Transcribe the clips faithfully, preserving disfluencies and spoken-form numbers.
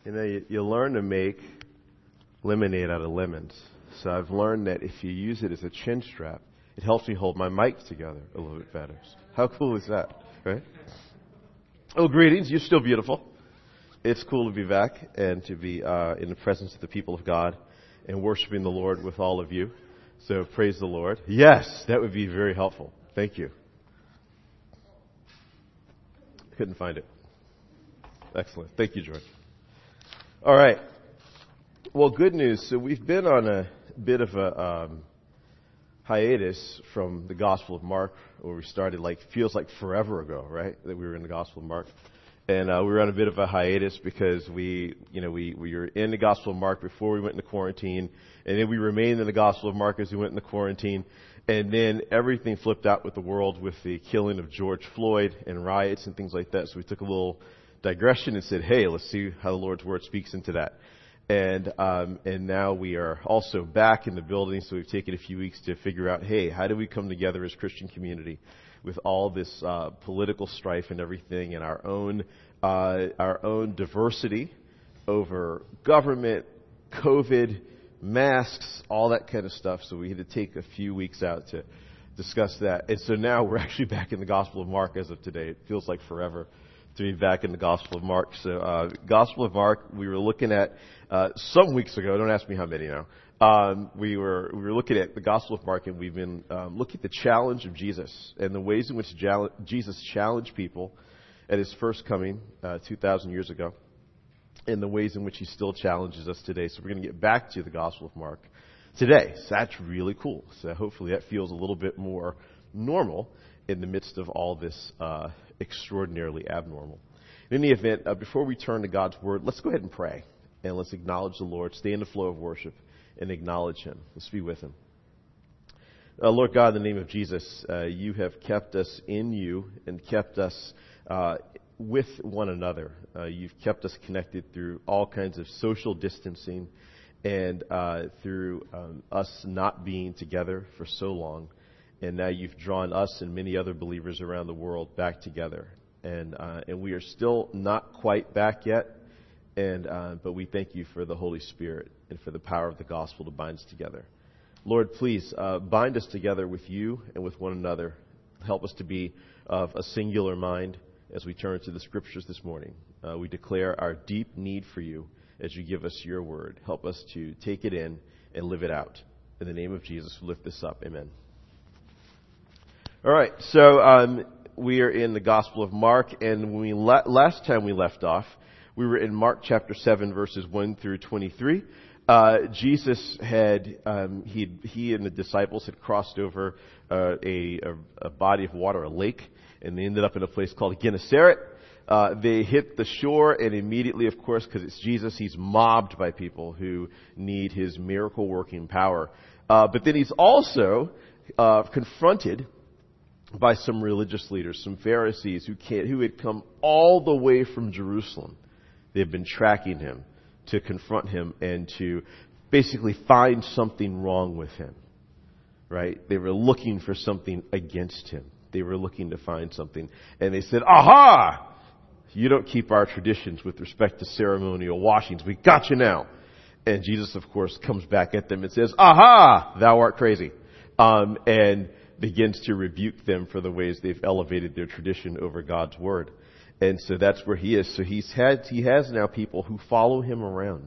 You know, you, you learn to make lemonade out of lemons. So I've learned that if you use it as a chin strap, it helps me hold my mic together a little bit better. How cool is that, right? Oh, greetings. You're still beautiful. It's cool to be back and to be uh, in the presence of the people of God and worshiping the Lord with all of you. So praise the Lord. Yes, that would be very helpful. Thank you. Couldn't find it. Excellent. Thank you, George. All right. Well, good news. So we've been on a bit of a um, hiatus from the Gospel of Mark, where we started, like, feels like forever ago, right, that we were in the Gospel of Mark. And uh, we were on a bit of a hiatus because we, you know, we, we were in the Gospel of Mark before we went into quarantine, and then we remained in the Gospel of Mark as we went into quarantine, and then everything flipped out with the world with the killing of George Floyd and riots and things like that. So we took a little digression and said, hey, let's see how the Lord's Word speaks into that. And um, and now we are also back in the building, so we've taken a few weeks to figure out, hey, how do we come together as Christian community with all this uh, political strife and everything, and our own uh, our own diversity over government, COVID, masks, all that kind of stuff. So we had to take a few weeks out to discuss that. And so now we're actually back in the Gospel of Mark as of today. It feels like forever to be back in the Gospel of Mark. So, uh, Gospel of Mark, we were looking at, uh, some weeks ago, don't ask me how many now, um, we were, we were looking at the Gospel of Mark, and we've been, um, looking at the challenge of Jesus and the ways in which jal- Jesus challenged people at his first coming, uh, two thousand years ago, and the ways in which he still challenges us today. So we're going to get back to the Gospel of Mark today. So that's really cool. So hopefully that feels a little bit more normal in the midst of all this, uh, extraordinarily abnormal. In any event, uh, before we turn to God's Word, let's go ahead and pray. And let's acknowledge the Lord, stay in the flow of worship, and acknowledge Him. Let's be with Him. Uh, Lord God, in the name of Jesus, uh, you have kept us in you and kept us uh, with one another. Uh, you've kept us connected through all kinds of social distancing and uh, through um, us not being together for so long. And now you've drawn us and many other believers around the world back together. And uh, and we are still not quite back yet. And uh, but we thank you for the Holy Spirit and for the power of the gospel to bind us together. Lord, please uh, bind us together with you and with one another. Help us to be of a singular mind as we turn to the Scriptures this morning. Uh, we declare our deep need for you as you give us your word. Help us to take it in and live it out. In the name of Jesus, we lift this up. Amen. All right, so um, we are in the Gospel of Mark, and when we la- last time we left off, we were in Mark chapter seven, verses one through twenty-three. Uh, Jesus had um, he he and the disciples had crossed over uh, a, a, a body of water, a lake, and they ended up in a place called Gennesaret. Uh, they hit the shore, and immediately, of course, because it's Jesus, he's mobbed by people who need his miracle-working power. Uh, but then he's also uh, confronted by some religious leaders, some Pharisees who can't, who had come all the way from Jerusalem. They've been tracking him to confront him and to basically find something wrong with him, right? They were looking for something against him. They were looking to find something. And they said, aha! You don't keep our traditions with respect to ceremonial washings. We got you now. And Jesus, of course, comes back at them and says, aha! Thou art crazy. Um, and begins to rebuke them for the ways they've elevated their tradition over God's word. And so that's where he is. So he's had, he has now people who follow him around,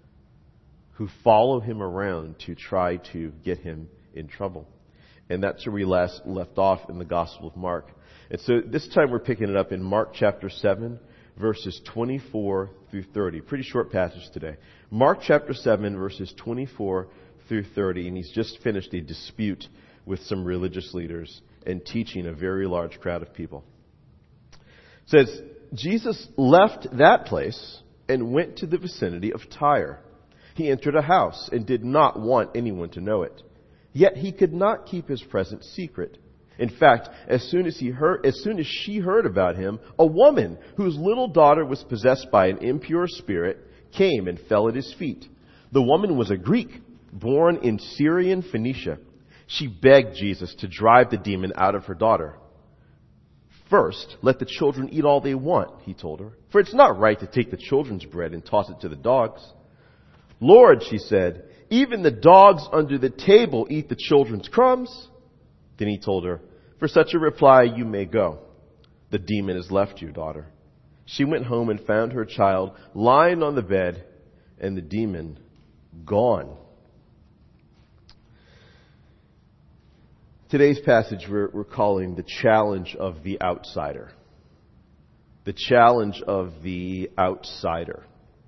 who follow him around to try to get him in trouble. And that's where we last left off in the Gospel of Mark. And so this time we're picking it up in Mark chapter seven, verses twenty-four through thirty. Pretty short passage today. Mark chapter seven, verses twenty-four through thirty. And he's just finished a dispute with some religious leaders and teaching a very large crowd of people. It says, Jesus left that place and went to the vicinity of Tyre. He entered a house and did not want anyone to know it. Yet he could not keep his presence secret. In fact, as soon as he heard, as soon as she heard about him, a woman whose little daughter was possessed by an impure spirit came and fell at his feet. The woman was a Greek, born in Syrian Phoenicia. She begged Jesus to drive the demon out of her daughter. first. Let the children eat all they want, he told her. For it's not right to take the children's bread and toss it to the dogs. Lord, she said, even the dogs under the table eat the children's crumbs. Then he told her, for such a reply you may go. The demon has left you, daughter. She went home and found her child lying on the bed and the demon gone. Today's passage we're, we're calling the challenge of the outsider. The challenge of the outsider.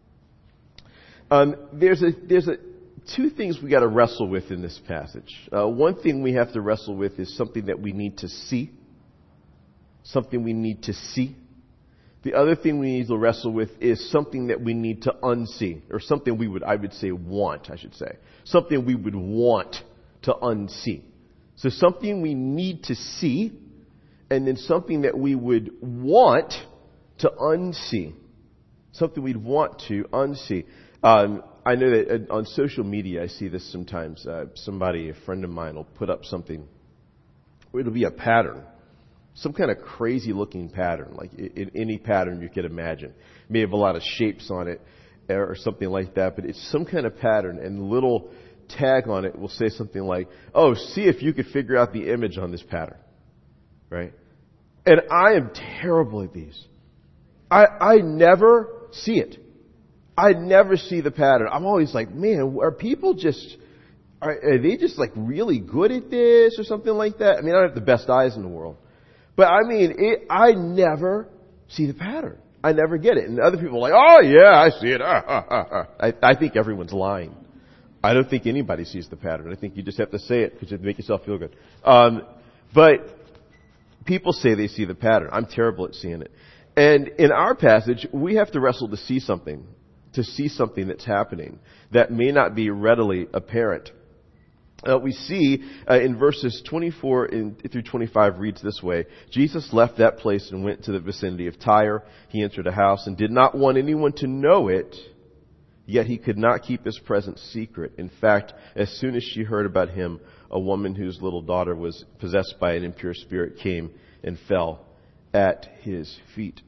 Um, there's a there's a two things we got to wrestle with in this passage. Uh, one thing we have to wrestle with is something that we need to see. Something we need to see. The other thing we need to wrestle with is something that we need to unsee, or something we would I would say want, I should say, something we would want to unsee. So something we need to see, and then something that we would want to unsee. Something we'd want to unsee. Um, I know that on social media I see this sometimes. Uh, somebody, a friend of mine, will put up something. It'll be a pattern. Some kind of crazy looking pattern, like in any pattern you could imagine. It may have a lot of shapes on it or something like that, but it's some kind of pattern, and the little tag on it will say something like, oh, see if you could figure out the image on this pattern. Right? And I am terrible at these. I, I never see it. I never see the pattern. I'm always like, man, are people just, are, are they just like really good at this or something like that? I mean, I don't have the best eyes in the world. But I mean, it, I never see the pattern. I never get it. And other people are like, oh yeah, I see it. Ah, ah, ah, ah. I, I think everyone's lying. I don't think anybody sees the pattern. I think you just have to say it because you have to make yourself feel good. Um, but people say they see the pattern. I'm terrible at seeing it. And in our passage, we have to wrestle to see something, to see something that's happening that may not be readily apparent. Uh, we see uh, in verses twenty-four in, through twenty-five reads this way. Jesus left that place and went to the vicinity of Tyre. He entered a house and did not want anyone to know it. Yet he could not keep his presence secret. In fact, as soon as she heard about him, a woman whose little daughter was possessed by an impure spirit came and fell at his feet.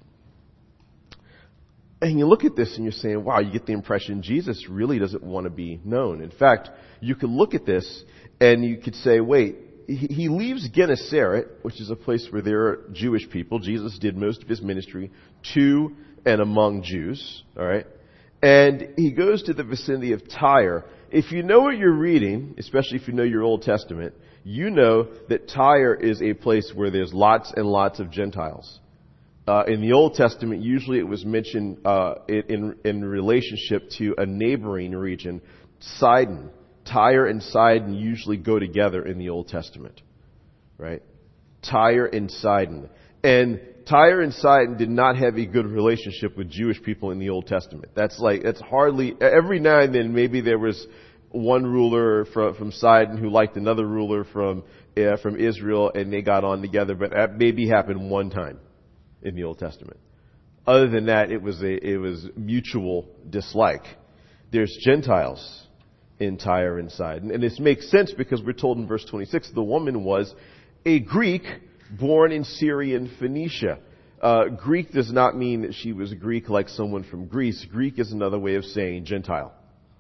And you look at this and you're saying, wow, you get the impression Jesus really doesn't want to be known. In fact, you could look at this and you could say, wait, he leaves Gennesaret, which is a place where there are Jewish people. Jesus did most of his ministry to and among Jews, all right? And he goes to the vicinity of Tyre. If you know what you're reading, especially if you know your Old Testament, you know that Tyre is a place where there's lots and lots of Gentiles. Uh, in the Old Testament, usually it was mentioned uh, in, in relationship to a neighboring region, Sidon. Tyre and Sidon usually go together in the Old Testament, right? Tyre and Sidon. And Tyre and Sidon did not have a good relationship with Jewish people in the Old Testament. That's like, that's hardly, every now and then maybe there was one ruler from, from Sidon who liked another ruler from, uh, from Israel and they got on together, but that maybe happened one time in the Old Testament. Other than that, it was a, it was mutual dislike. There's Gentiles in Tyre and Sidon. And this makes sense because we're told in verse twenty-six, the woman was a Greek born in Syrian Phoenicia. Uh, Greek does not mean that she was Greek like someone from Greece. Greek is another way of saying Gentile.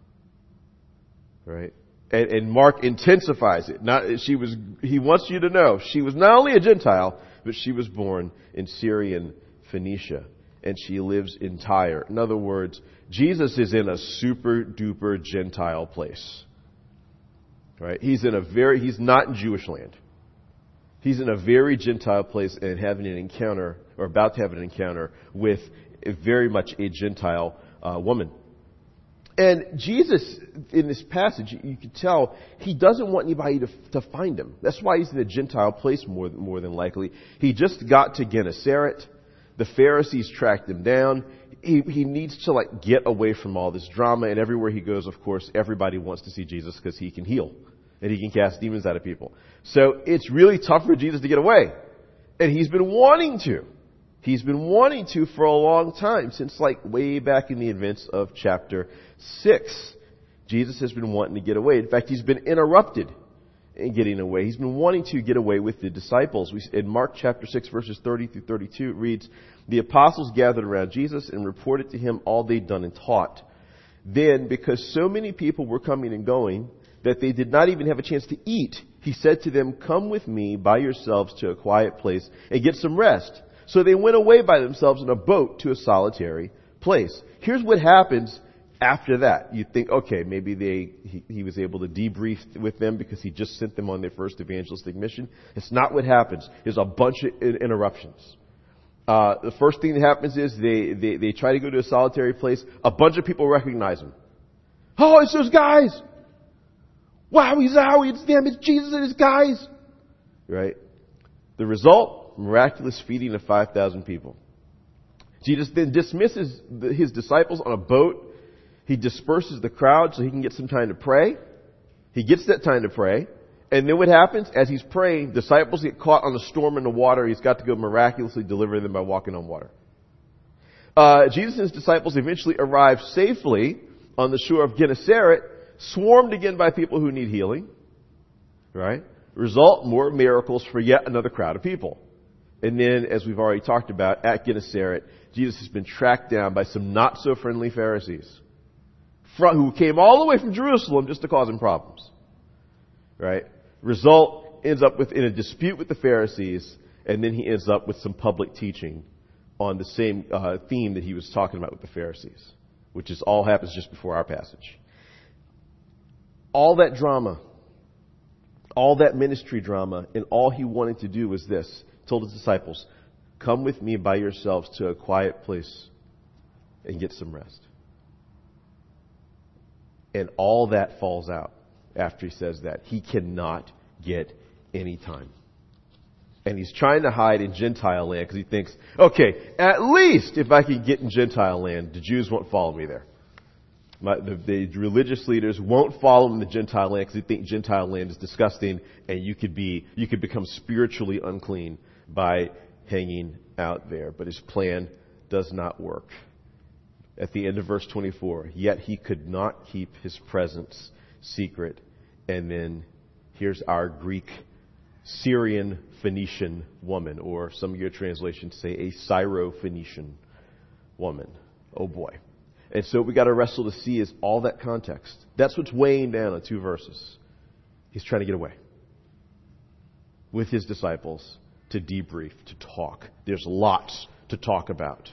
Right? And, and Mark intensifies it. Not, she was, he wants you to know she was not only a Gentile, but she was born in Syrian Phoenicia. And she lives in Tyre. In other words, Jesus is in a super duper Gentile place. Right? He's in a very, he's not in Jewish land. He's in a very Gentile place and having an encounter, or about to have an encounter, with a very much a Gentile uh, woman. And Jesus, in this passage, you can tell, he doesn't want anybody to, to find him. That's why he's in a Gentile place more, more than likely. He just got to Gennesaret. The Pharisees tracked him down. He, he needs to like get away from all this drama. And everywhere he goes, of course, everybody wants to see Jesus because he can heal. And he can cast demons out of people. So it's really tough for Jesus to get away. And he's been wanting to. He's been wanting to for a long time, since like way back in the events of chapter six. Jesus has been wanting to get away. In fact, he's been interrupted and getting away. He's been wanting to get away with the disciples. We, in Mark chapter six, verses thirty through thirty-two, it reads, "The apostles gathered around Jesus and reported to him all they'd done and taught. Then, because so many people were coming and going that they did not even have a chance to eat, he said to them, 'Come with me by yourselves to a quiet place and get some rest.' So they went away by themselves in a boat to a solitary place." Here's what happens after that. You think, okay, maybe they he, he was able to debrief with them because he just sent them on their first evangelistic mission. It's not what happens. There's a bunch of interruptions. Uh, the first thing that happens is they, they, they try to go to a solitary place. A bunch of people recognize him. "Oh, it's those guys! Wow, he's out. It's them. It's Jesus and his guys." Right? The result, miraculous feeding of five thousand people. Jesus then dismisses his disciples on a boat. He disperses the crowd so he can get some time to pray. He gets that time to pray. And then what happens? As he's praying, disciples get caught on a storm in the water. He's got to go miraculously deliver them by walking on water. Uh, Jesus and his disciples eventually arrive safely on the shore of Gennesaret, swarmed again by people who need healing. Right? Result, more miracles for yet another crowd of people. And then, as we've already talked about, at Gennesaret, Jesus has been tracked down by some not-so-friendly Pharisees who came all the way from Jerusalem just to cause him problems. Right? Result, ends up with in a dispute with the Pharisees, and then he ends up with some public teaching on the same uh, theme that he was talking about with the Pharisees, which is all happens just before our passage. All that drama, all that ministry drama, and all he wanted to do was this. He told his disciples, "Come with me by yourselves to a quiet place and get some rest." And all that falls out after he says that. He cannot get any time. And he's trying to hide in Gentile land because he thinks, okay, at least if I can get in Gentile land, the Jews won't follow me there. My, the, the religious leaders won't follow him in the Gentile land because they think Gentile land is disgusting and you could be, you could become spiritually unclean by hanging out there. But his plan does not work. At the end of verse twenty-four, yet he could not keep his presence secret. And then here's our Greek Syrian Phoenician woman, or some of your translations say a Syro-Phoenician woman. Oh boy. And so we got to wrestle to see is all that context. That's what's weighing down on two verses. He's trying to get away with his disciples to debrief, to talk. There's lots to talk about.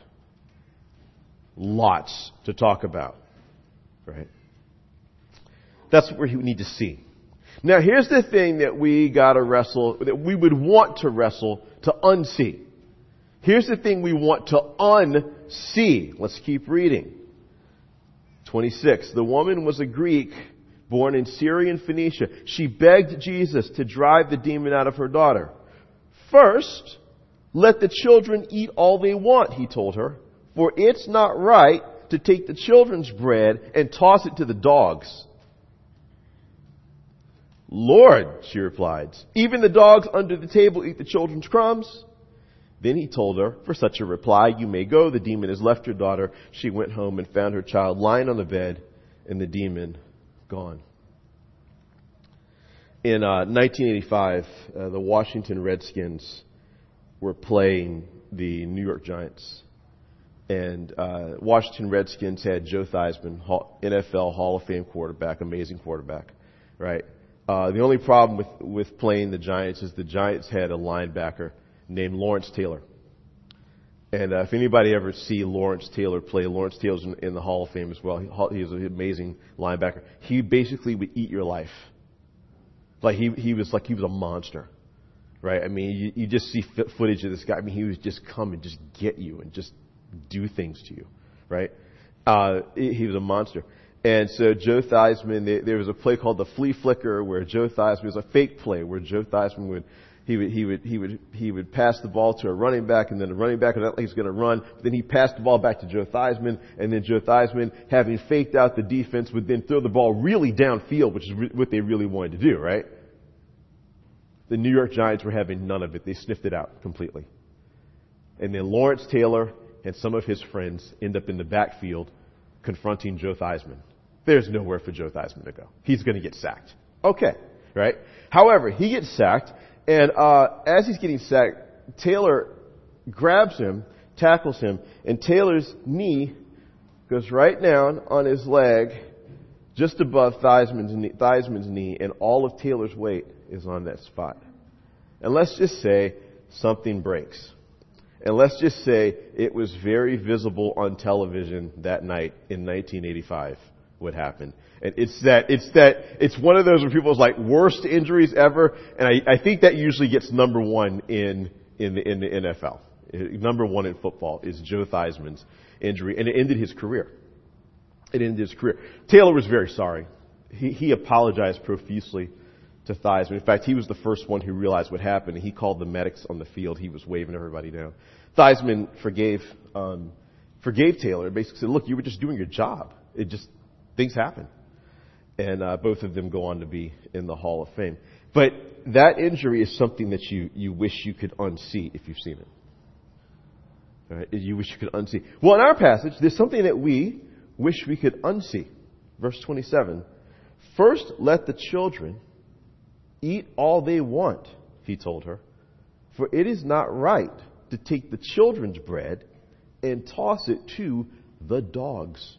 Lots to talk about. Right? That's what we need to see. Now here's the thing that we gotta wrestle, that we would want to wrestle to unsee. Here's the thing we want to unsee. Let's keep reading. twenty-six. The woman was a Greek born in Syrian Phoenicia. She begged Jesus to drive the demon out of her daughter. "First, let the children eat all they want," he told her. "For it's not right to take the children's bread and toss it to the dogs." "Lord," she replied, "even the dogs under the table eat the children's crumbs." Then he told her, "For such a reply, you may go. The demon has left your daughter." She went home and found her child lying on the bed and the demon gone. In uh, nineteen eighty-five, uh, the Washington Redskins were playing the New York Giants. And uh, Washington Redskins had Joe Theismann, N F L Hall of Fame quarterback, amazing quarterback, right? Uh, the only problem with, with playing the Giants is the Giants had a linebacker named Lawrence Taylor. And uh, if anybody ever see Lawrence Taylor play, Lawrence Taylor's in, in the Hall of Fame as well. He, he was an amazing linebacker. He basically would eat your life. Like he, he was like he was a monster, right? I mean, you, you just see footage of this guy. I mean, he would just come and just get you and just do things to you, right? Uh, he was a monster. And so Joe Theismann, there was a play called the flea flicker where Joe Theismann, it was a fake play where Joe Theismann would, he would, he would, he would, he would pass the ball to a running back, and then the running back, and he's going to run. Then he passed the ball back to Joe Theismann, and then Joe Theismann, having faked out the defense, would then throw the ball really downfield, which is re- what they really wanted to do, right? The New York Giants were having none of it. They sniffed it out completely. And then Lawrence Taylor and some of his friends end up in the backfield confronting Joe Theismann. There's nowhere for Joe Theismann to go. He's going to get sacked. Okay. right? However, he gets sacked, and uh, as he's getting sacked, Taylor grabs him, tackles him, and Taylor's knee goes right down on his leg, just above Theismann's knee, Theismann's knee, and all of Taylor's weight is on that spot. And let's just say something breaks. And let's just say it was very visible on television that night in nineteen eighty-five what happened. And it's that, it's that, it's one of those where people's like worst injuries ever, and I, I think that usually gets number one in, in the, in the N F L. Number one in football is Joe Theismann's injury, and it ended his career. It ended his career. Taylor was very sorry. He, he apologized profusely to Theismann. In fact, he was the first one who realized what happened, and he called the medics on the field. He was waving everybody down. Theismann forgave, um, forgave Taylor and basically said, look, you were just doing your job. It just, things happen. And uh, both of them go on to be in the Hall of Fame. But that injury is something that you, you wish you could unsee if you've seen it. All right? You wish you could unsee. Well, in our passage, there's something that we wish we could unsee. Verse twenty-seven. First, let the children eat all they want, he told her, for it is not right to take the children's bread and toss it to the dogs.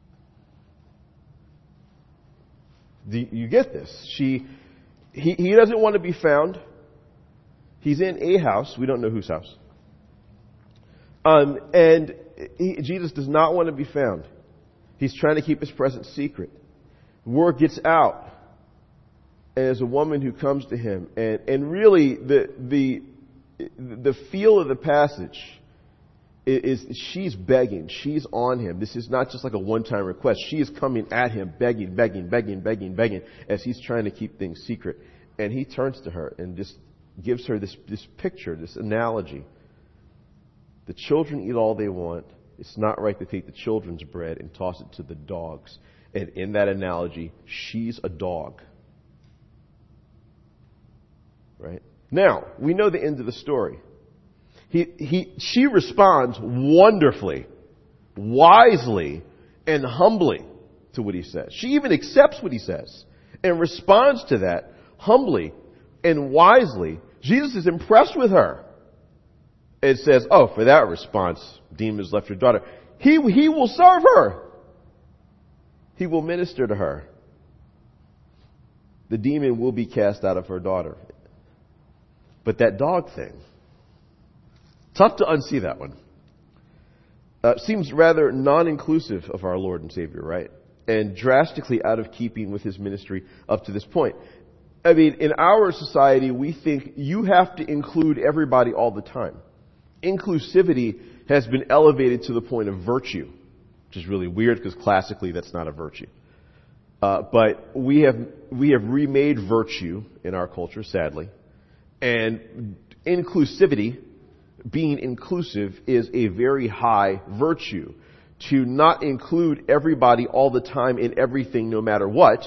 Do you get this? She, he, he doesn't want to be found. He's in a house. We don't know whose house. Um, and he, Jesus does not want to be found. He's trying to keep his presence secret. Word gets out. And there's a woman who comes to him. And, and really, the, the, the feel of the passage is, is she's begging. She's on him. This is not just like a one-time request. She is coming at him, begging, begging, begging, begging, begging, as he's trying to keep things secret. And he turns to her and just gives her this, this picture, this analogy. The children eat all they want. It's not right to take the children's bread and toss it to the dogs. And in that analogy, she's a dog. Right? Now, we know the end of the story. He, he, she responds wonderfully, wisely, and humbly to what he says. She even accepts what he says and responds to that humbly and wisely. Jesus is impressed with her. It says, oh, for that response, demons left her daughter. He, he will serve her. He will minister to her. The demon will be cast out of her daughter. But that dog thing, tough to unsee that one. Uh, seems rather non-inclusive of our Lord and Savior, right? And drastically out of keeping with his ministry up to this point. I mean, in our society, we think you have to include everybody all the time. Inclusivity has been elevated to the point of virtue, which is really weird because classically that's not a virtue. Uh, but we have we have remade virtue in our culture, sadly. And inclusivity, being inclusive, is a very high virtue. To not include everybody all the time in everything, no matter what,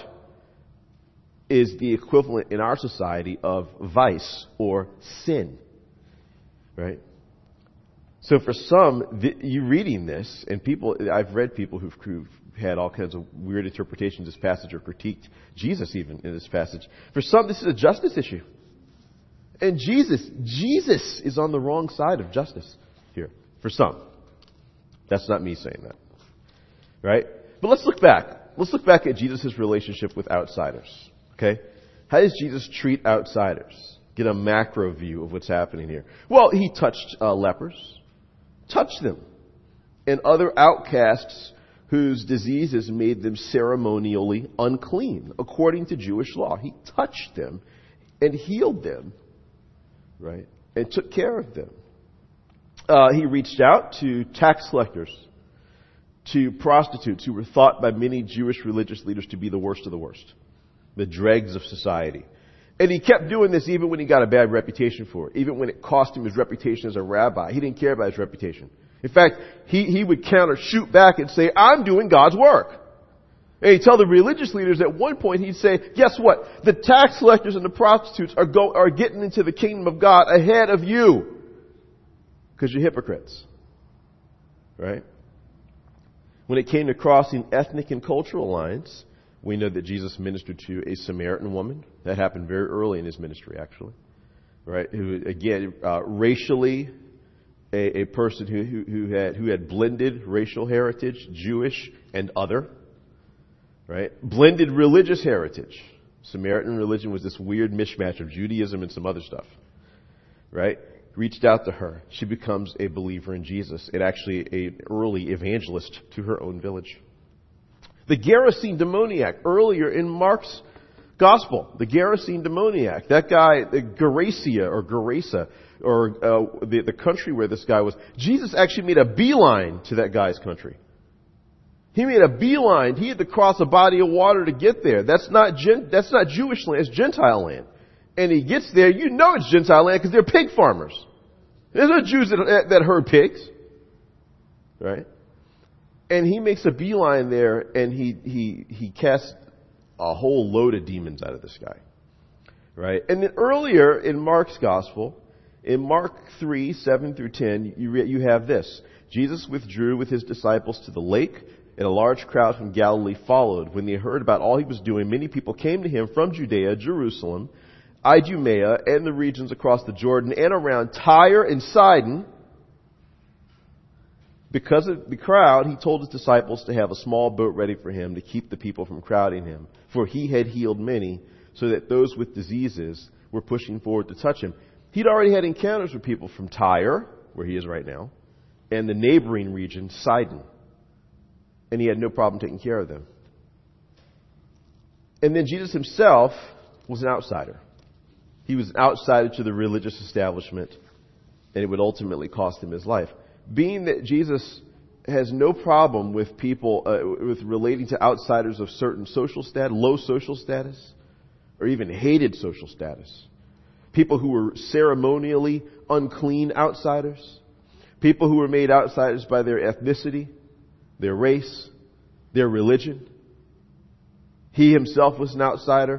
is the equivalent in our society of vice or sin. Right? So for some, the, you reading this, and people, I've read people who've, who've had all kinds of weird interpretations of this passage or critiqued Jesus even in this passage. For some, this is a justice issue. And Jesus, Jesus is on the wrong side of justice here. For some. That's not me saying that. Right? But let's look back. Let's look back at Jesus' relationship with outsiders. Okay? How does Jesus treat outsiders? Get a macro view of what's happening here. Well, he touched uh, lepers. Touched them. And other outcasts whose diseases made them ceremonially unclean, according to Jewish law. He touched them and healed them. Right? And took care of them. Uh, he reached out to tax collectors, to prostitutes who were thought by many Jewish religious leaders to be the worst of the worst, the dregs of society. And he kept doing this even when he got a bad reputation for it, even when it cost him his reputation as a rabbi. He didn't care about his reputation. In fact, he, he would counter, shoot back and say, I'm doing God's work. And he'd tell the religious leaders at one point, he'd say, guess what? The tax collectors and the prostitutes are go, are getting into the kingdom of God ahead of you. Because you're hypocrites. Right? When it came to crossing ethnic and cultural lines, We know that Jesus ministered to a Samaritan woman. That happened very early in his ministry, actually. Right? Who, again, uh, racially, a, a person who, who, who had who had blended racial heritage, Jewish and other. Right? Blended religious heritage. Samaritan religion was this weird mishmash of Judaism and some other stuff. Right? Reached out to her. She becomes a believer in Jesus and actually an early evangelist to her own village. The Gerasene demoniac, earlier in Mark's gospel, the Gerasene demoniac, that guy, the Gerasa or Gerasa, or uh, the, the country where this guy was, Jesus actually made a beeline to that guy's country. He made a beeline. He had to cross a body of water to get there. That's not Gen, that's not Jewish land, it's Gentile land. And he gets there, you know it's Gentile land because they're pig farmers. There's no Jews that, that herd pigs. Right? And he makes a beeline there, and he, he, he casts a whole load of demons out of this guy. Right? And then earlier in Mark's gospel, in Mark three, seven through ten, you, re, you have this. Jesus withdrew with his disciples to the lake, and a large crowd from Galilee followed. When they heard about all he was doing, many people came to him from Judea, Jerusalem, Idumea, and the regions across the Jordan, and around Tyre and Sidon. Because of the crowd, he told his disciples to have a small boat ready for him to keep the people from crowding him. For he had healed many, so that those with diseases were pushing forward to touch him. He'd already had encounters with people from Tyre, where he is right now, and the neighboring region, Sidon. And he had no problem taking care of them. And then Jesus himself was an outsider. He was an outsider to the religious establishment, and it would ultimately cost him his life. Being that Jesus has no problem with people, uh, with relating to outsiders of certain social status, low social status, or even hated social status. People who were ceremonially unclean outsiders. People who were made outsiders by their ethnicity, their race, their religion. He himself was an outsider.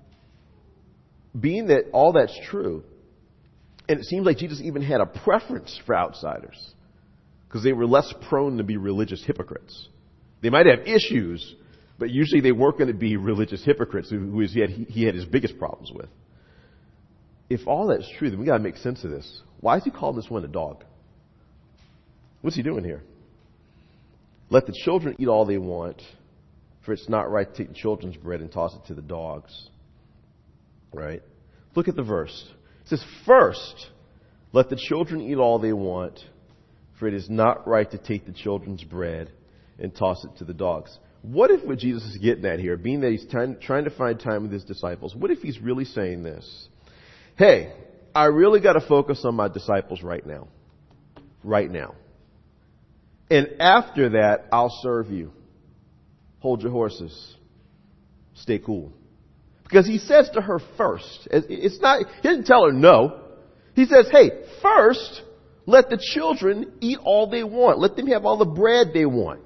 Being that all that's true, and it seems like Jesus even had a preference for outsiders, because they were less prone to be religious hypocrites. They might have issues, but usually they weren't going to be religious hypocrites who, who he, had, he had his biggest problems with. If all that's true, then we got to make sense of this. Why is he calling this one a dog? What's he doing here? Let the children eat all they want, for it's not right to take the children's bread and toss it to the dogs. Right? Look at the verse. It says, first, let the children eat all they want, for it is not right to take the children's bread and toss it to the dogs. What if what Jesus is getting at here, being that he's trying, trying to find time with his disciples, what if he's really saying this? Hey, I really got to focus on my disciples right now. Right now. And after that, I'll serve you. Hold your horses. Stay cool. Because he says to her first, it's not, he didn't tell her no. He says, hey, first, let the children eat all they want. Let them have all the bread they want.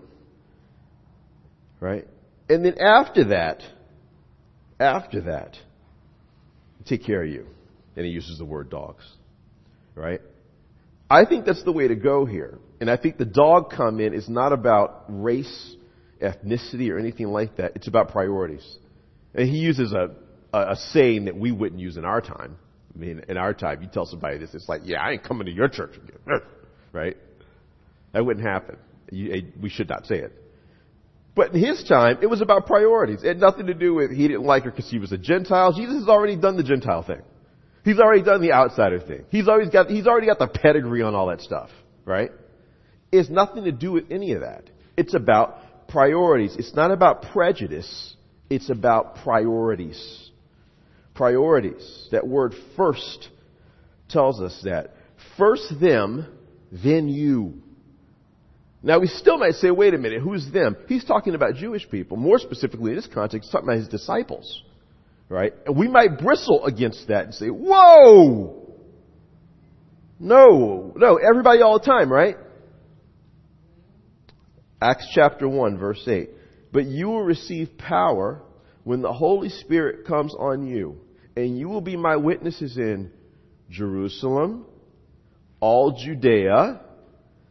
Right? And then after that, after that, take care of you. And he uses the word dogs. Right? I think that's the way to go here. And I think the dog comment is not about race, ethnicity, or anything like that. It's about priorities. And he uses a, a, a saying that we wouldn't use in our time. I mean, in our time, you tell somebody this, it's like, yeah, I ain't coming to your church again. Right? That wouldn't happen. You, we should not say it. But in his time, it was about priorities. It had nothing to do with he didn't like her because she was a Gentile. Jesus has already done the Gentile thing. He's already done the outsider thing. He's always got, he's already got the pedigree on all that stuff. Right? It's nothing to do with any of that. It's about priorities. It's not about prejudice. It's about priorities. Priorities. That word first tells us that. First them, then you. Now we still might say, wait a minute, who's them? He's talking about Jewish people. More specifically in this context, he's talking about his disciples. Right? And we might bristle against that and say, whoa! No, no, everybody all the time, right? Acts chapter one, verse eight. But you will receive power when the Holy Spirit comes on you, and you will be my witnesses in Jerusalem, all Judea,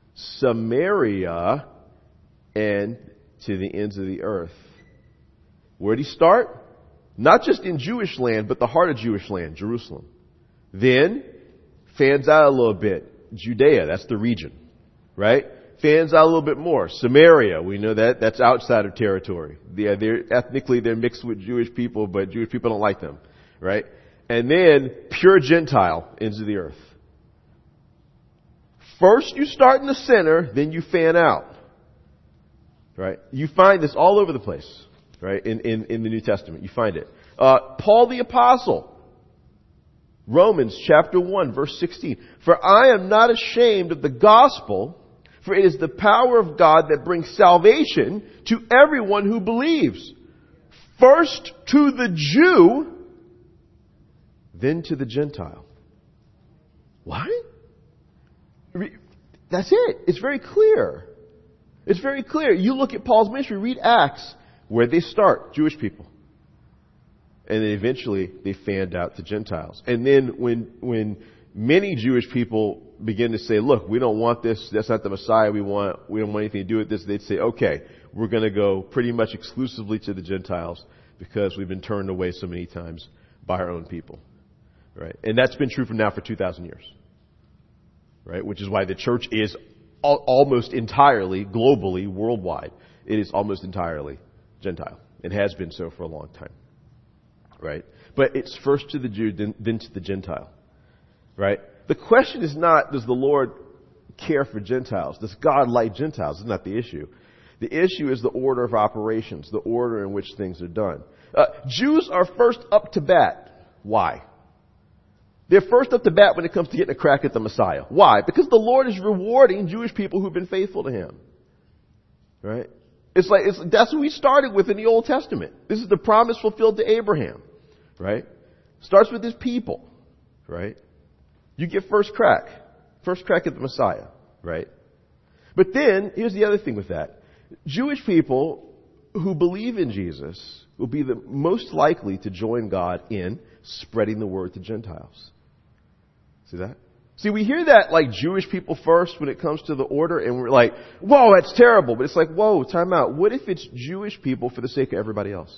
Samaria, and to the ends of the earth. Where did he start? Not just in Jewish land, but the heart of Jewish land, Jerusalem. Then, fans out a little bit. Judea, that's the region. Right? Fans out a little bit more. Samaria, we know that. That's outsider territory. They're, they're, ethnically, they're mixed with Jewish people, but Jewish people don't like them. Right? And then, pure Gentile, ends of the earth. First you start in the center, then you fan out. Right? You find this all over the place. Right? In, in, in the New Testament. You find it. Uh, Paul the Apostle. Romans chapter one, verse sixteen. For I am not ashamed of the gospel, for it is the power of God that brings salvation to everyone who believes. First to the Jew, then to the Gentile. What? That's it. It's very clear. It's very clear. You look at Paul's ministry, read Acts, where they start, Jewish people. And then eventually they fanned out to Gentiles. And then when when many Jewish people begin to say, look, we don't want this, that's not the Messiah we want, we don't want anything to do with this, they'd say, okay, we're going to go pretty much exclusively to the Gentiles because we've been turned away so many times by our own people. Right? And that's been true for now for two thousand years. Right? Which is why the church is al- almost entirely, globally, worldwide, it is almost entirely Gentile. It has been so for a long time. Right? But it's first to the Jew, then, then to the Gentile. Right? The question is not, does the Lord care for Gentiles? Does God like Gentiles? That's not the issue. The issue is the order of operations, the order in which things are done. Uh, Jews are first up to bat. Why? They're first up to bat when it comes to getting a crack at the Messiah. Why? Because the Lord is rewarding Jewish people who've been faithful to Him. Right? It's like, it's, that's what we started with in the Old Testament. This is the promise fulfilled to Abraham. Right? Starts with his people. Right? You get first crack. First crack at the Messiah. Right? But then, here's the other thing with that. Jewish people who believe in Jesus will be the most likely to join God in spreading the word to Gentiles. See that? See, we hear that like Jewish people first when it comes to the order, and we're like, whoa, that's terrible. But it's like, whoa, time out. What if it's Jewish people for the sake of everybody else?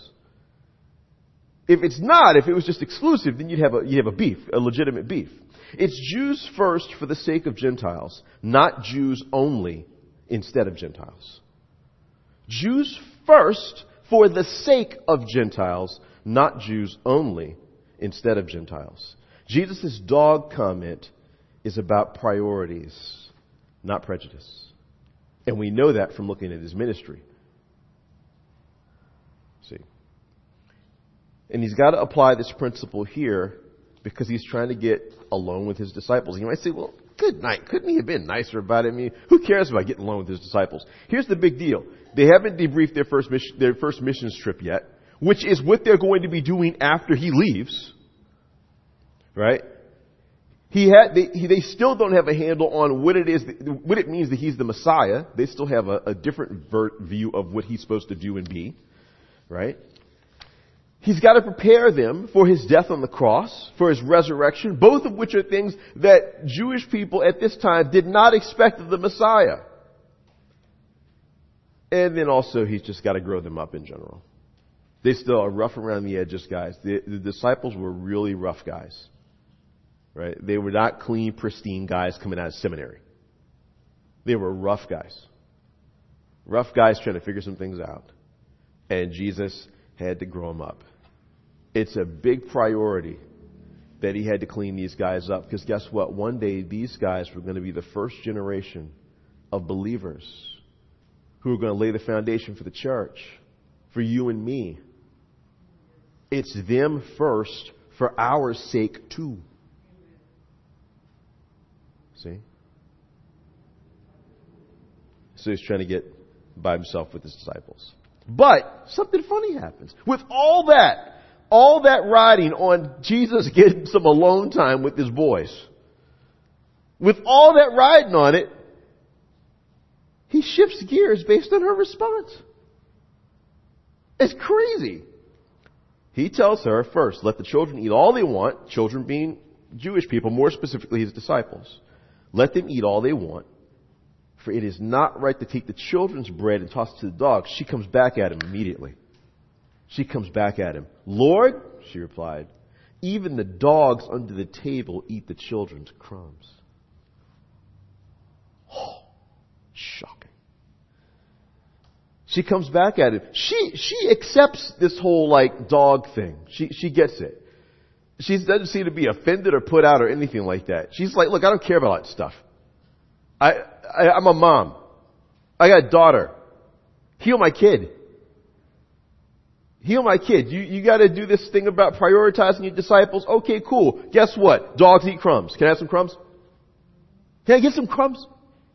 If it's not, if it was just exclusive, then you'd have a, you'd have a beef, a legitimate beef. It's Jews first for the sake of Gentiles, not Jews only instead of Gentiles. Jews first for the sake of Gentiles, not Jews only instead of Gentiles. Jesus' dog comment is about priorities, not prejudice. And we know that from looking at his ministry. See? And he's got to apply this principle here because he's trying to get alone with his disciples. You might say, well, good night. Couldn't he have been nicer about it? I mean, who cares about getting alone with his disciples? Here's the big deal. They haven't debriefed their first mission, their first missions trip yet, which is what they're going to be doing after he leaves. Right? He had, they, he, they still don't have a handle on what it is, that, what it means that he's the Messiah. They still have a, a different ver- view of what he's supposed to do and be. Right? He's got to prepare them for his death on the cross, for his resurrection, both of which are things that Jewish people at this time did not expect of the Messiah. And then also he's just got to grow them up in general. They still are rough around the edges guys. The, the disciples were really rough guys. Right? They were not clean, pristine guys coming out of seminary. They were rough guys. Rough guys trying to figure some things out. And Jesus had to grow them up. It's a big priority that he had to clean these guys up. Because guess what? One day these guys were going to be the first generation of believers who are going to lay the foundation for the church, for you and me. It's them first for our sake too. See? So he's trying to get by himself with his disciples. But something funny happens. With all that, all that riding on Jesus getting some alone time with his boys, with all that riding on it, he shifts gears based on her response. It's crazy. He tells her first, let the children eat all they want, children being Jewish people, more specifically his disciples. Let them eat all they want, for it is not right to take the children's bread and toss it to the dogs. She comes back at him immediately. She comes back at him. Lord, she replied, even the dogs under the table eat the children's crumbs. Oh, shocking. She comes back at him. She, she accepts this whole like dog thing. She, she gets it. She doesn't seem to be offended or put out or anything like that. She's like, look, I don't care about that stuff. I, I I'm a mom. I got a daughter. Heal my kid. Heal my kid. You, you gotta do this thing about prioritizing your disciples. Okay, cool. Guess what? Dogs eat crumbs. Can I have some crumbs? Can I get some crumbs?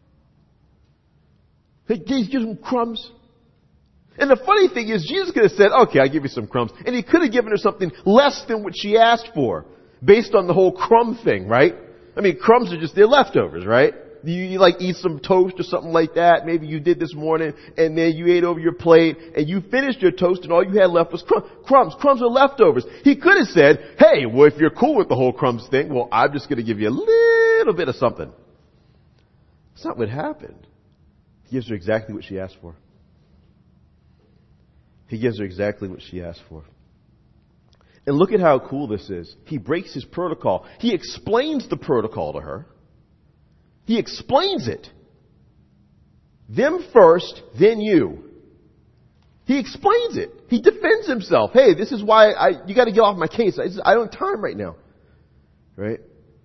Hey, can you get some crumbs? And the funny thing is, Jesus could have said, okay, I'll give you some crumbs. And he could have given her something less than what she asked for, based on the whole crumb thing, right? I mean, crumbs are just, they're leftovers, right? You, you like eat some toast or something like that. Maybe you did this morning, and then you ate over your plate, and you finished your toast, and all you had left was crumb, crumbs. Crumbs are leftovers. He could have said, hey, well, if you're cool with the whole crumbs thing, well, I'm just going to give you a little bit of something. That's not what happened. He gives her exactly what she asked for. He gives her exactly what she asked for. And look at how cool this is. He breaks his protocol. He explains the protocol to her. He explains it. Them first, then you. He explains it. He defends himself. Hey, this is why I, you got to get off my case. I, just, I don't have time right now. Right?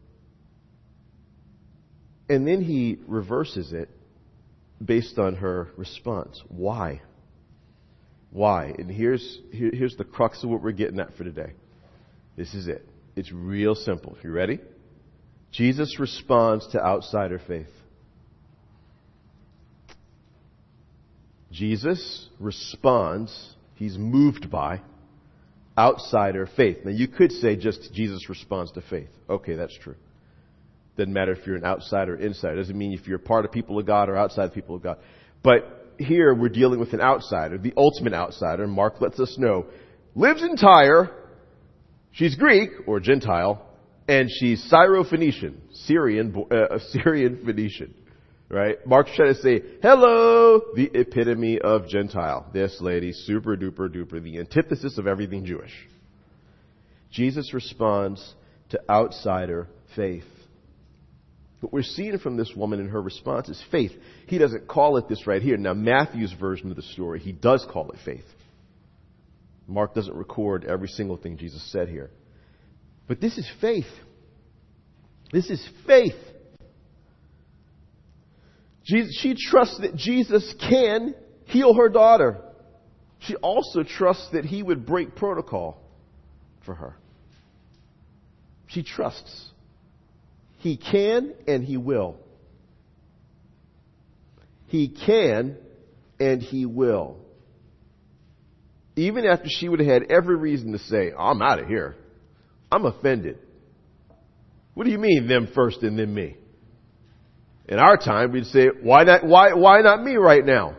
And then he reverses it based on her response. Why? Why? And here's here, here's the crux of what we're getting at for today. This is it. It's real simple. You ready? Jesus responds to outsider faith. Jesus responds, he's moved by outsider faith. Now you could say just Jesus responds to faith. Okay, that's true. Doesn't matter if you're an outsider or insider. Doesn't mean if you're part of people of God or outside the people of God. But here we're dealing with an outsider, the ultimate outsider. Mark lets us know. Lives in Tyre. She's Greek or Gentile. And she's Syro-Phoenician, Syrian, uh, Syrian Phoenician. Right? Mark's trying to say, hello, the epitome of Gentile. This lady, super duper duper, the antithesis of everything Jewish. Jesus responds to outsider faith. What we're seeing from this woman in her response is faith. He doesn't call it this right here. Now, Matthew's version of the story, he does call it faith. Mark doesn't record every single thing Jesus said here. But this is faith. This is faith. Jesus, she trusts that Jesus can heal her daughter. She also trusts that he would break protocol for her. She trusts. He can and he will. He can and he will. Even after she would have had every reason to say, I'm out of here. I'm offended. What do you mean, them first and then me? In our time, we'd say, why not, why, why not me right now?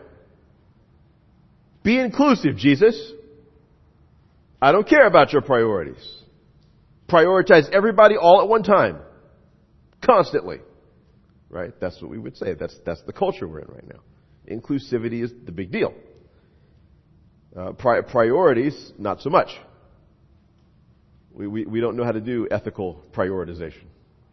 Be inclusive, Jesus. I don't care about your priorities. Prioritize everybody all at one time. Constantly. Right? That's what we would say. That's, that's the culture we're in right now. Inclusivity is the big deal. Uh, pri- priorities, not so much. We, we, we don't know how to do ethical prioritization.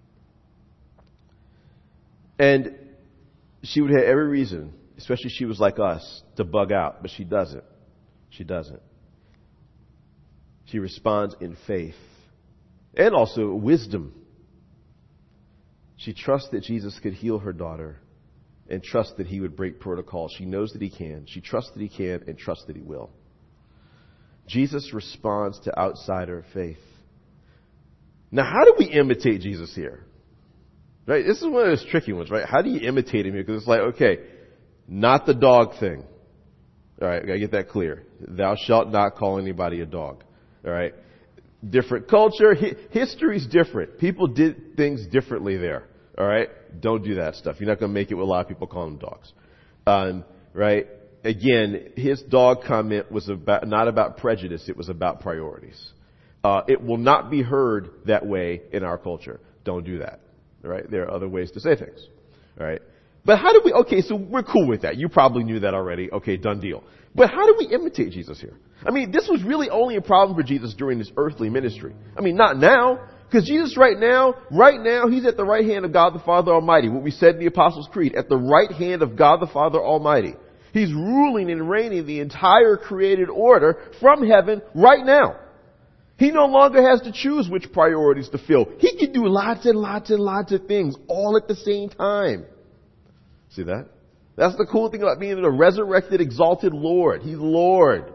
And she would have every reason, especially if she was like us, to bug out. But she doesn't. She doesn't. She responds in faith. And also wisdom. She trusts that Jesus could heal her daughter and trusts that he would break protocol. She knows that he can. She trusts that he can and trusts that he will. Jesus responds to outsider faith. Now, how do we imitate Jesus here? Right? This is one of those tricky ones, right? How do you imitate him here? Because it's like, okay, not the dog thing. All right, I gotta get that clear. Thou shalt not call anybody a dog. All right? Different culture. Hi- history's different. People did things differently there. All right? Don't do that stuff. You're not going to make it with a lot of people calling them dogs. Um, right? Again, his dog comment was about, not about prejudice. It was about priorities. Uh, it will not be heard that way in our culture. Don't do that. All right? There are other ways to say things. All right? But how do we, okay, so we're cool with that. You probably knew that already. Okay, done deal. But how do we imitate Jesus here? I mean, this was really only a problem for Jesus during his earthly ministry. I mean, not now. Because Jesus right now, right now, he's at the right hand of God the Father Almighty. What we said in the Apostles' Creed, at the right hand of God the Father Almighty. He's ruling and reigning the entire created order from heaven right now. He no longer has to choose which priorities to fill. He can do lots and lots and lots of things all at the same time. See that? That's the cool thing about being the resurrected, exalted Lord. He's Lord.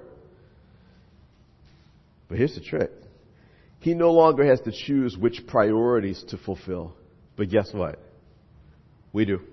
But here's the trick. He no longer has to choose which priorities to fulfill. But guess what? We do.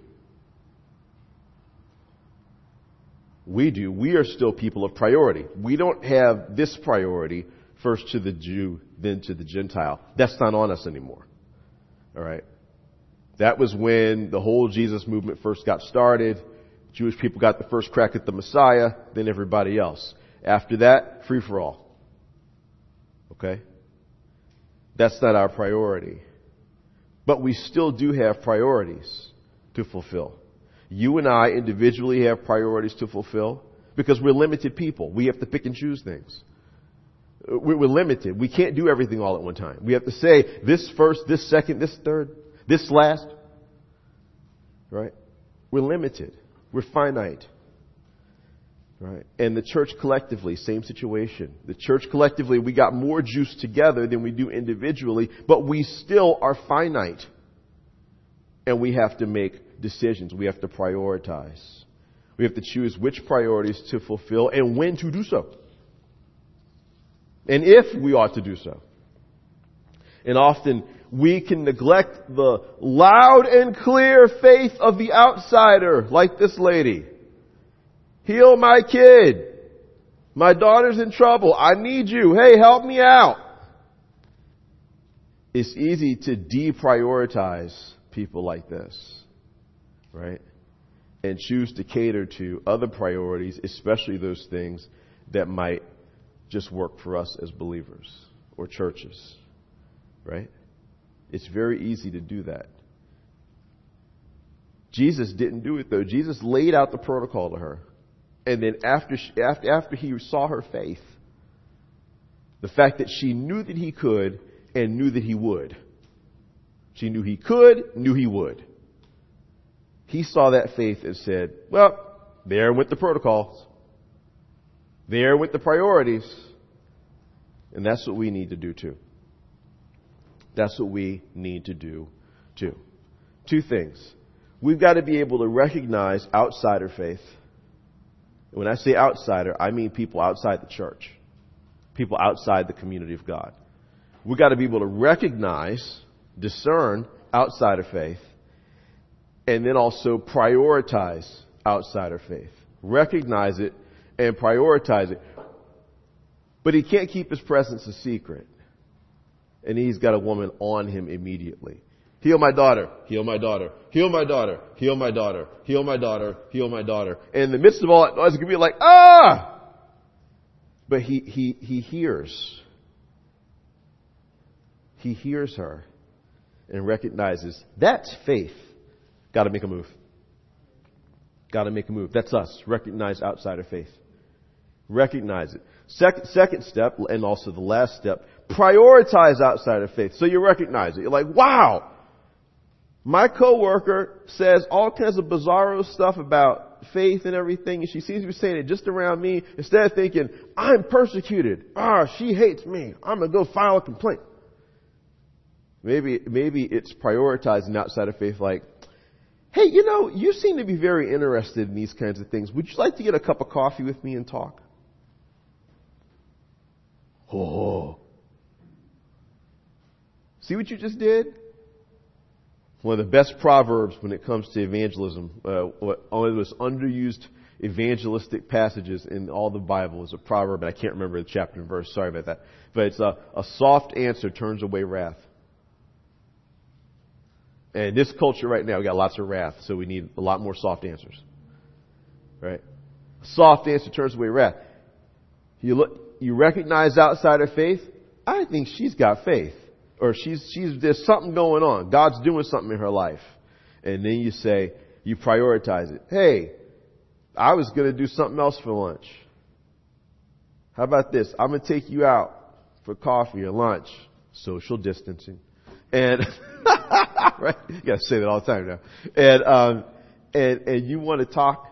We do. We are still people of priority. We don't have this priority, first to the Jew, then to the Gentile. That's not on us anymore. All right? That was when the whole Jesus movement first got started. Jewish people got the first crack at the Messiah, then everybody else. After that, free for all. Okay? That's not our priority. But we still do have priorities to fulfill. You and I individually have priorities to fulfill because we're limited people. We have to pick and choose things. We're limited. We can't do everything all at one time. We have to say this first, this second, this third, this last. Right? We're limited. We're finite. Right? And the church collectively, same situation. The church collectively, we got more juice together than we do individually, but we still are finite. And we have to make decisions. We have to prioritize. We have to choose which priorities to fulfill and when to do so. And if we ought to do so. And often we can neglect the loud and clear faith of the outsider, like this lady. Heal my kid. My daughter's in trouble. I need you. Hey, help me out. It's easy to deprioritize people like this, right? And choose to cater to other priorities, especially those things that might just work for us as believers or churches, right? It's very easy to do that. Jesus didn't do it though. Jesus laid out the protocol to her. And then after, she, after, after he saw her faith, the fact that she knew that he could and knew that he would. She knew he could, knew he would. He saw that faith and said, well, there went the protocols. There went the priorities. And that's what we need to do too. That's what we need to do too. Two things. We've got to be able to recognize outsider faith. When I say outsider, I mean people outside the church. People outside the community of God. We've got to be able to recognize, discern outsider faith, and then also prioritize outsider faith. Recognize it and prioritize it. But he can't keep his presence a secret. And he's got a woman on him immediately. Heal my daughter, heal my daughter, heal my daughter, heal my daughter, heal my daughter, heal my daughter. And in the midst of all that noise, it could be like, ah! But he, he, he hears. He hears her and recognizes that's faith. Got to make a move. Got to make a move. That's us. Recognize outsider faith. Recognize it. Second, second step, and also the last step, prioritize outsider faith. So you recognize it. You're like, wow! My coworker says all kinds of bizarro stuff about faith and everything, and she seems to be saying it just around me. Instead of thinking, I'm persecuted. Ah, she hates me. I'm going to go file a complaint. Maybe, maybe it's prioritizing outsider faith like, hey, you know, you seem to be very interested in these kinds of things. Would you like to get a cup of coffee with me and talk? Oh. See what you just did? One of the best proverbs when it comes to evangelism, uh, one of the most underused evangelistic passages in all the Bible is a proverb, and I can't remember the chapter and verse. Sorry about that. But it's a, a soft answer turns away wrath. And in this culture right now, we got lots of wrath, so we need a lot more soft answers. Right? A soft answer turns away wrath. You look, you recognize outsider faith. I think she's got faith. Or she's, she's, there's something going on. God's doing something in her life. And then you say, You prioritize it. Hey, I was going to do something else for lunch. How about this? I'm going to take you out for coffee or lunch. Social distancing. And, right? You got to say that all the time now. And, um, and, and you want to talk.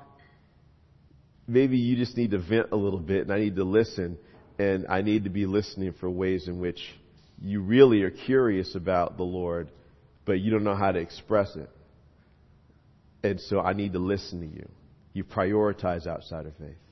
Maybe you just need to vent a little bit, and I need to listen, and I need to be listening for ways in which you really are curious about the Lord, but you don't know how to express it. And so I need to listen to you. You prioritize outside of faith.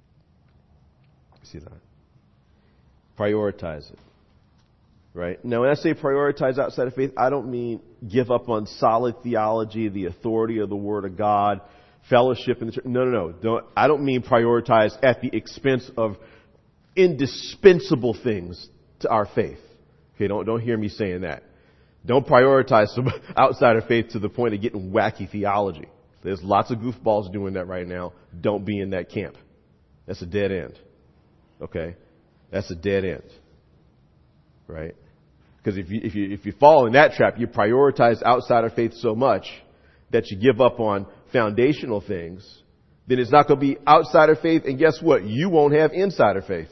See that? Prioritize it. Right? Now, when I say prioritize outside of faith, I don't mean give up on solid theology, the authority of the Word of God, fellowship in the church. No, no, no. Don't, I don't mean prioritize at the expense of indispensable things to our faith. Okay, don't, don't hear me saying that. Don't prioritize some outside of faith to the point of getting wacky theology. There's lots of goofballs doing that right now. Don't be in that camp. That's a dead end. Okay? That's a dead end. Right? Because if you, if you, if you fall in that trap, you prioritize outside of faith so much that you give up on foundational things, then it's not going to be outside of faith, and guess what? You won't have insider faith.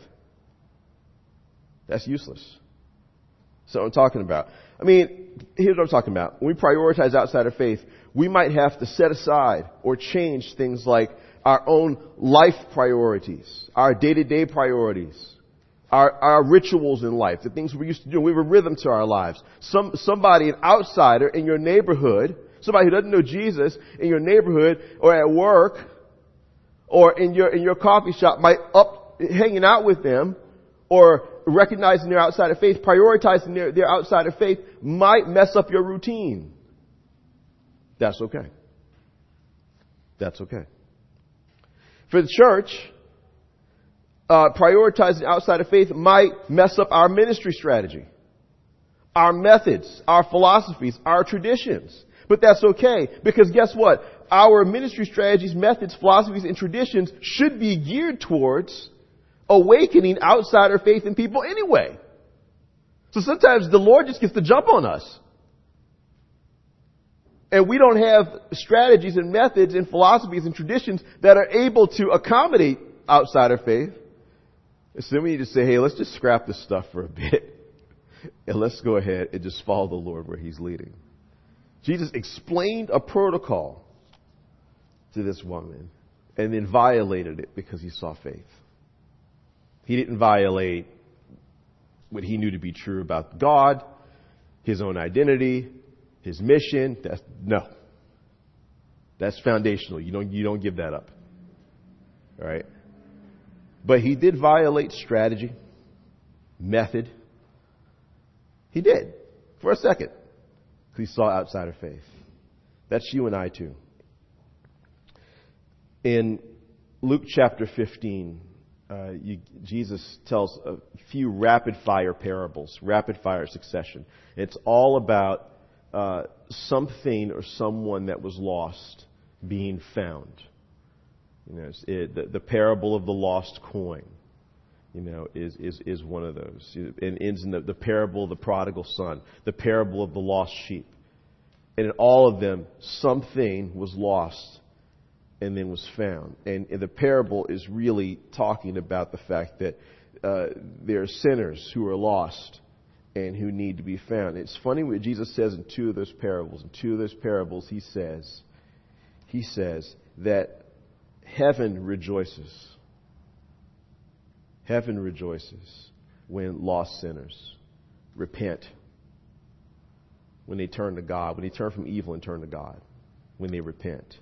That's useless. So what I'm talking about. I mean, here's what I'm talking about. When we prioritize outside of faith, we might have to set aside or change things like our own life priorities, our day-to-day priorities, our, our rituals in life, the things we're used to doing. We have a rhythm to our lives. Some, somebody, an outsider in your neighborhood, somebody who doesn't know Jesus in your neighborhood or at work or in your, in your coffee shop might up, hanging out with them or recognizing their outside of faith, prioritizing their, their outside of faith might mess up your routine. That's okay. That's okay. For the church, uh, prioritizing outside of faith might mess up our ministry strategy, our methods, our philosophies, our traditions. But that's okay, because guess what? Our ministry strategies, methods, philosophies, and traditions should be geared towards awakening outsider faith in people anyway. So sometimes the Lord just gets to jump on us. And we don't have strategies and methods and philosophies and traditions that are able to accommodate outsider faith. So then we need to say, hey, let's just scrap this stuff for a bit. And let's go ahead and just follow the Lord where He's leading. Jesus explained a protocol to this woman and then violated it because He saw faith. He didn't violate what He knew to be true about God, His own identity, His mission. That's, no. That's foundational. You don't, you don't give that up. All right? But He did violate strategy, method. He did. For a second. Because He saw outside of faith. That's you and I too. In Luke chapter fifteen, uh, you, Jesus tells a few rapid-fire parables, rapid-fire succession. It's all about uh, something or someone that was lost being found. You know, it, the, the parable of the lost coin, you know, is, is, is one of those. It ends in the, the parable of the prodigal son, the parable of the lost sheep. And in all of them, something was lost and then was found. And, and the parable is really talking about the fact that uh, there are sinners who are lost and who need to be found. It's funny what Jesus says in two of those parables. In two of those parables, He says, He says that heaven rejoices. Heaven rejoices when lost sinners repent, when they turn to God, when they turn from evil and turn to God, when they repent.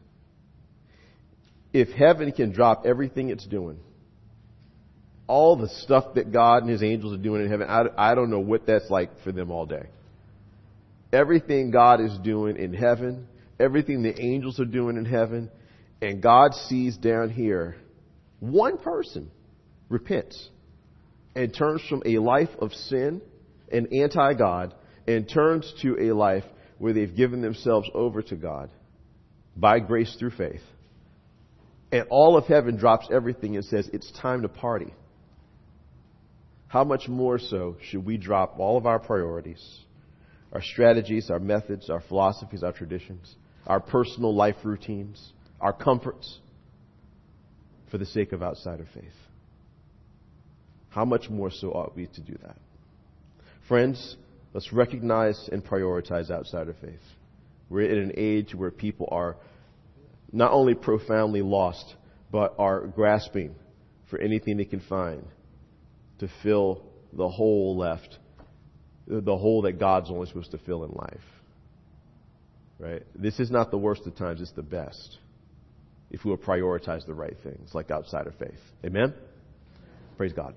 If heaven can drop everything it's doing, all the stuff that God and His angels are doing in heaven, I, I don't know what that's like for them all day. Everything God is doing in heaven, everything the angels are doing in heaven, and God sees down here, one person repents and turns from a life of sin and anti-God and turns to a life where they've given themselves over to God by grace through faith. And all of heaven drops everything and says, it's time to party. How much more so should we drop all of our priorities, our strategies, our methods, our philosophies, our traditions, our personal life routines, our comforts, for the sake of outsider faith. How much more so ought we to do that? Friends, let's recognize and prioritize outsider faith. We're in an age where people are not only profoundly lost, but are grasping for anything they can find to fill the hole left, the hole that God's only supposed to fill in life. Right? This is not the worst of times, it's the best. If we will prioritize the right things, like outsider faith. Amen? Praise God.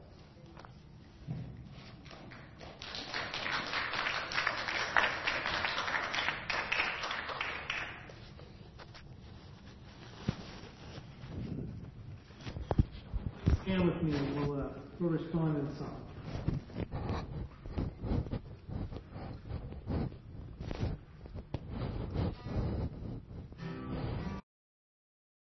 Stand with me and we'll, uh, we'll respond in song.